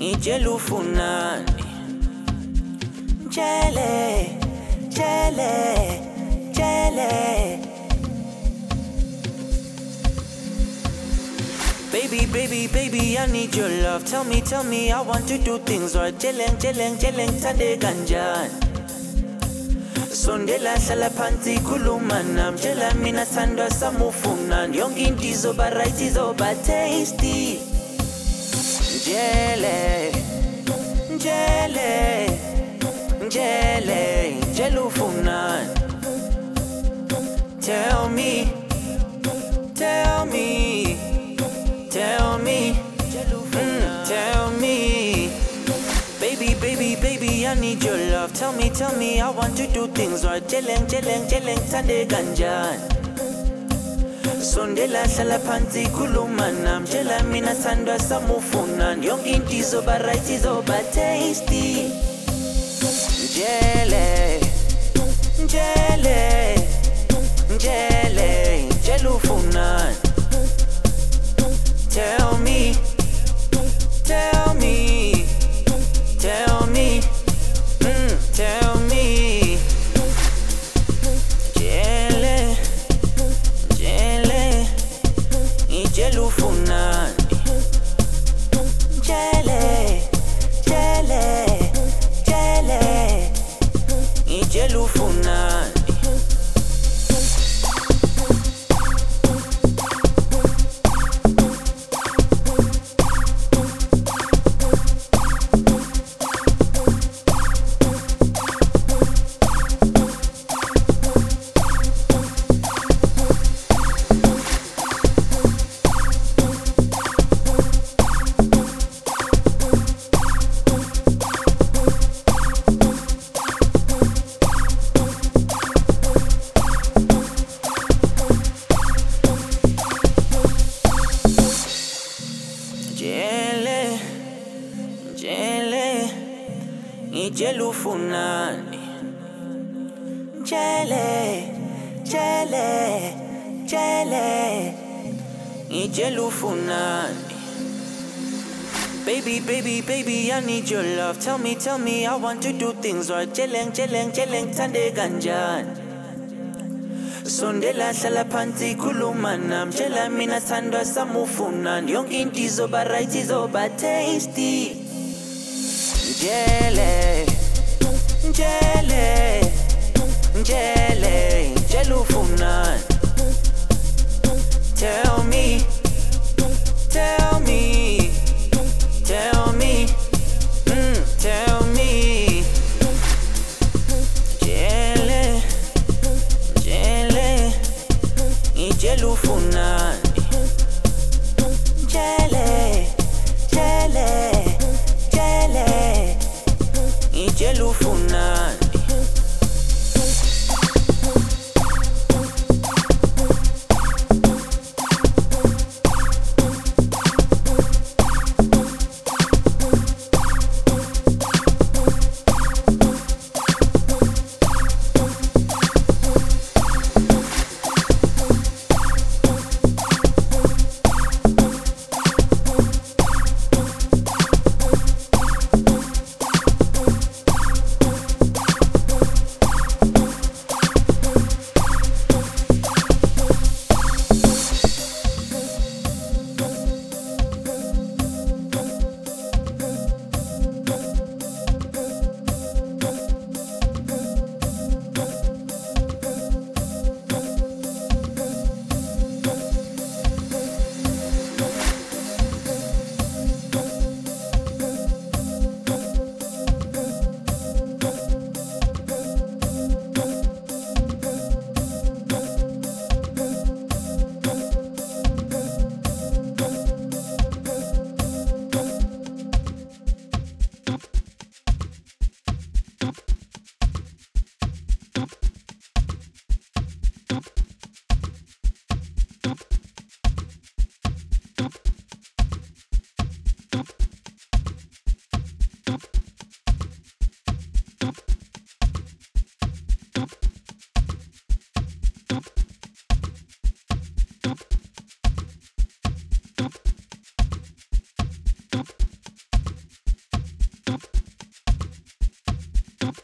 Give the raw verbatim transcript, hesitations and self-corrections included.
ngitshela ufunani. Tshele, tshele, tshele. Baby, baby, baby, I need your love. Tell me, tell me, I want to do things right. Jeleng, jeleng, jeleng, thande kanjani. Sondela hlala phansi khuluma nami. Tshela mina thandwa sami ufunani. Yonke into izoba right, izoba tasty. Jele, jele, jele, jele ufunani. Tell me, tell me, tell me, mm, tell me. Baby, baby, baby, I need your love. Tell me, tell me, I want to do things right. Jeleng, jeleng, jeleng, thande kanjani. Sondela hlala phansi khuluma nami. Tshela mina thandwa sami ufunani. Yonke into izoba right, izoba tasty. Jele, jele, jele, jele ufunani. Tell me, tell me, tell me, mm, tell me. Jele, jele, ngitshela ufunani. Jele, jele, jele, ngitshela ufunani. Jele, jele, ngitshela ufunani. Jele, jele, jele, ngitshela ufunani. Baby, baby, baby, I need your love. Tell me, tell me, I want to do things right. Jeleng, jeleng, jeleng, thande kanjani. Sondela hlala phansi khuluma nami. Tshela mina thandwa sami ufunani. Yonke into izoba right, izoba tasty. Jele, jele, jele, jele ufunani. Tell me, tell me, tell me, mm, tell me. Jele, jele, ngitshela ufunani. Jele, jele, jele, ngitshela ufunani.